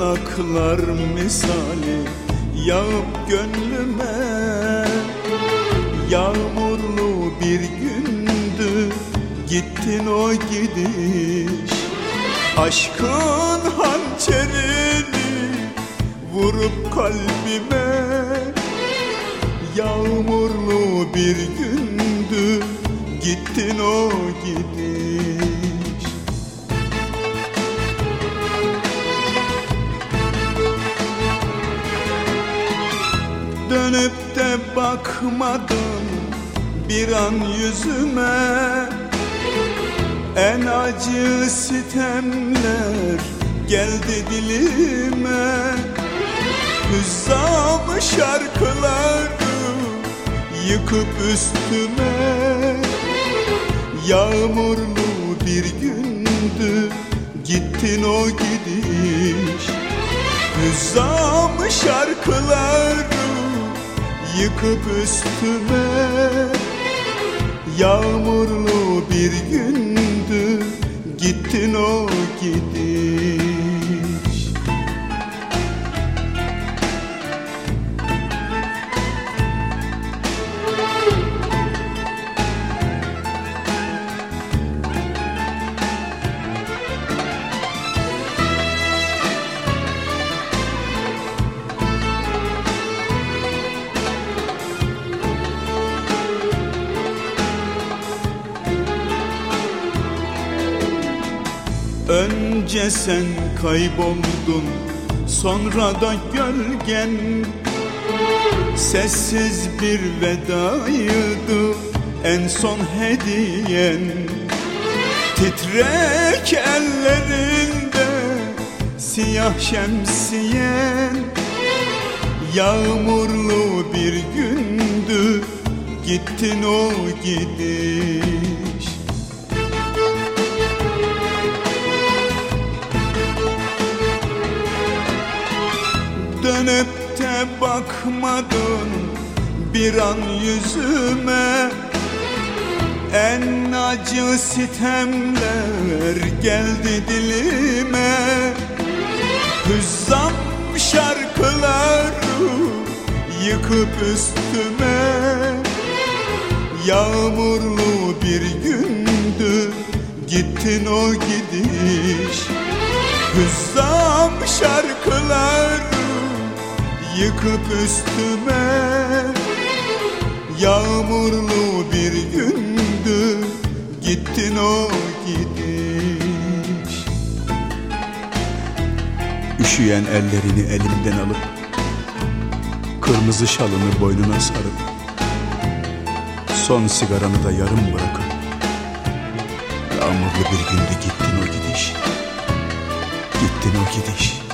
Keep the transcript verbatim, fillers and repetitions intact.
yapraklar misali yağıp gönlüme. Yağmurlu bir gündü gittin o gidiş. Aşkın hançerini vurup kalbime. Yağmurlu bir gündü gittin o gidiş. Dönüp de bakmadın bir an yüzüme. En acı sitemler geldi dilime. Hüzzam şarkıları yıkıp üstüme. Yağmurlu bir gündü gittin o gidiş. Hüzzam şarkıları yıkıp üstüme. Yağmurlu bir gündü gittin o gidiş. Önce sen kayboldun, sonra da gölgen. Sessiz bir vedaydı en son hediyen. Titrek ellerinde siyah şemsiyen. Yağmurlu bir gündü gittin o gidiş. Dönüp de bakmadın bir an yüzüme. En acı sitemler geldi dilime. Hüzzam şarkıları yıkıp üstüme. Yağmurlu bir gündü gittin o gidiş. Hüzzam şarkıları yıkıp üstüme. Yağmurlu bir gündü gittin o gidiş. Üşüyen ellerini elimden alıp kırmızı şalını boynuna sarıp son sigaranı da yarım bırakıp yağmurlu bir günde gittin o gidiş. Gittin o gidiş.